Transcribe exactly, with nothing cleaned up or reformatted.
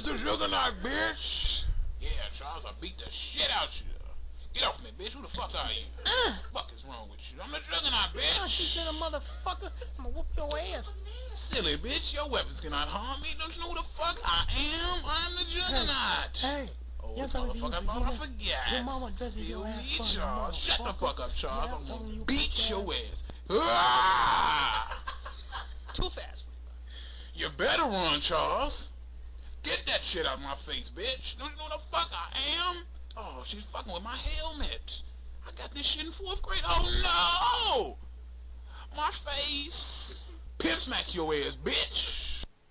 is the Juggernaut, bitch. Yeah, Charles, I beat the shit out you. Get off me, bitch. Who the fuck are you? Uh, What the fuck is wrong with you? I'm the Juggernaut, bitch. Gosh, you little motherfucker. I'm gonna whoop your ass. Silly bitch, your weapons cannot harm me. Don't you know who the fuck I am? I'm the Juggernaut. Hey, Oh, yes, I'm motherfucker, I the- thought I forgot. your mama dresses Still your ass me, funny, Charles. Shut the motherfucker. fuck up, Charles. Yeah, I'm telling gonna you beat fuck your ass. Ah! Too fast. You better run, Charles. Get that shit out of my face, bitch. Don't you know who the fuck I am? Oh, she's fucking with my helmet. I got this shit in fourth grade. Oh, no! My face. Pimp smack your ass, bitch.